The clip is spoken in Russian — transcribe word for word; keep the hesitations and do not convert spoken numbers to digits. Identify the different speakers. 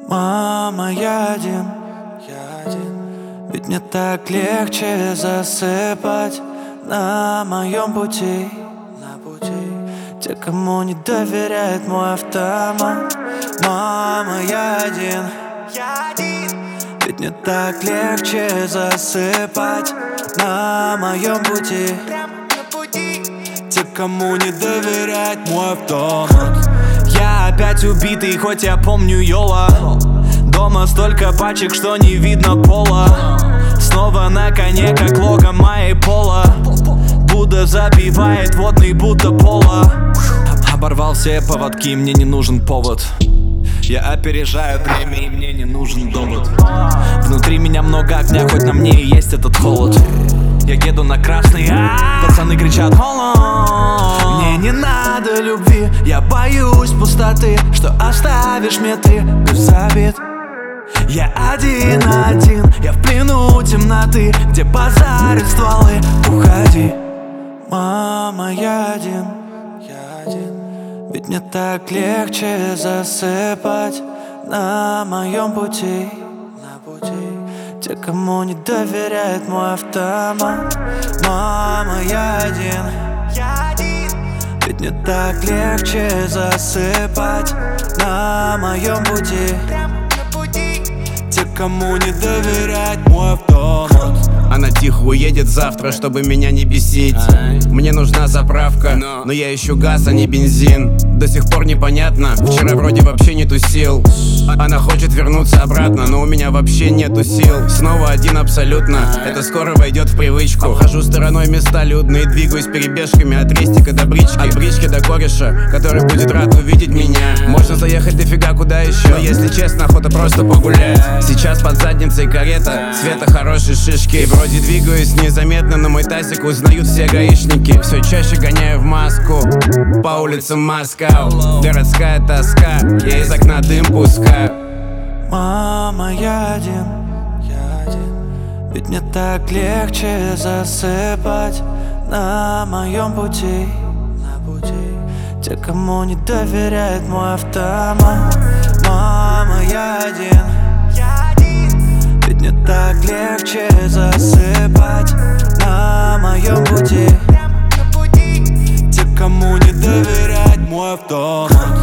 Speaker 1: Мама, я один, я один. Ведь мне так легче засыпать на моем пути, на пути. Те, кому не доверяет мой автомат. Мама, я один, я один. Ведь мне так легче засыпать на моем пути, те, кому не доверяет мой автомат. Я опять убитый, хоть я помню Йола. Дома столько пачек, что не видно пола. Снова на коне, как лого моей пола. Будда забивает водный, будто пола. Оборвал все поводки, мне не нужен повод. Я опережаю время, и мне не нужен довод. Внутри меня много огня, хоть на мне и есть этот холод. Я еду на красный, а-а-а. Пацаны кричат холод. Мне не надо любви, я боюсь пустоты, что оставишь мне ты без обид. Я один-один, я в плену темноты, где базарят стволы. Уходи, мама, я один, я один. Ведь мне так легче засыпать на моем пути, на пути. Те, кому не доверяет мой автомат. Мама, я один, я один. Ведь мне так легче засыпать на моем пути, те, кому не доверяет мой автомат.
Speaker 2: Она тихо уедет завтра, чтобы меня не бесить. Мне нужна заправка, но я ищу газ, а не бензин. До сих пор непонятно, вчера вроде вообще нету сил. Она хочет вернуться обратно, но у меня вообще нету сил. Снова один абсолютно, это скоро войдет в привычку. Обхожу стороной места людные, двигаюсь перебежками от рестика до брички. От брички до кореша, который будет рад увидеть меня. Можно заехать дофига куда еще, но если честно, охота просто погулять. Сейчас под задницей карета, цвета хорошей шишки. И вроде двигаюсь незаметно, но мой тазик узнают все гаишники. Все чаще гоняю в маску по улицам Москва. Городская тоска, я из окна дым пускаю.
Speaker 1: Мама, я один, я один. Ведь мне так легче засыпать на моем пути, на пути. Те, кому не доверяет мой автомат. Мама, я один, я один. Ведь мне так легче засыпать на моем пути, те, кому не доверяет мой автомат.